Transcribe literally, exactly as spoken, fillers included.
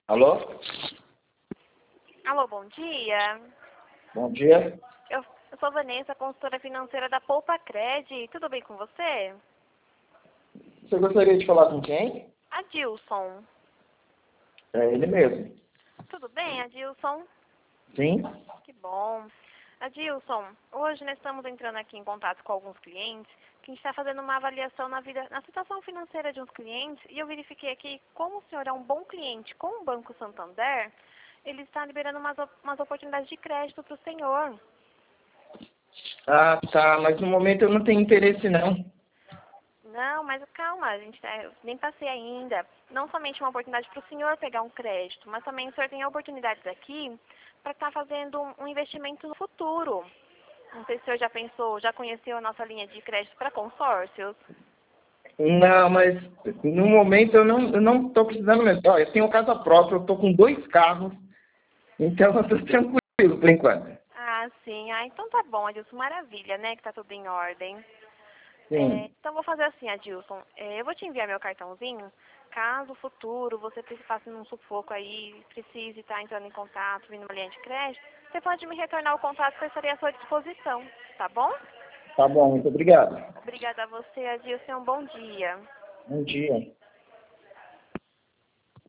Alô? Alô, bom dia. Bom dia. Eu, eu sou Vanessa, consultora financeira da Poupa Cred. Tudo bem com você? Você gostaria de falar com quem? Adilson. É ele mesmo. Tudo bem, Adilson? Sim? Que bom. Adilson, hoje nós estamos entrando aqui em contato com alguns clientes que a gente está fazendo uma avaliação na, vida, na situação financeira de uns clientes e eu verifiquei aqui como o senhor é um bom cliente com o Banco Santander, ele está liberando umas, umas oportunidades de crédito para o senhor. Ah, tá. Mas no momento eu não tenho interesse, não. Não, mas calma, a gente tá, eu nem passei ainda. Não somente uma oportunidade para o senhor pegar um crédito, mas também o senhor tem oportunidades aqui para estar fazendo um, um investimento no futuro. Não sei se o senhor já pensou, já conheceu a nossa linha de crédito para consórcios? Não, mas no momento eu não, eu não tô precisando mesmo. Ó, eu tenho casa própria, eu tô com dois carros, então eu tô tranquilo por enquanto. Ah, sim. Ah, então tá bom, Adilson. Maravilha, né? Que tá tudo em ordem. É, Sim. então vou fazer assim, Adilson. É, eu vou te enviar meu cartãozinho. Caso no futuro você passe num sufoco aí, precise estar entrando em contato, vindo uma linha de crédito, você pode me retornar o contato que eu estarei à sua disposição, tá bom? Tá bom, muito obrigado. Obrigada a você, Adilson. Um bom dia. Bom dia.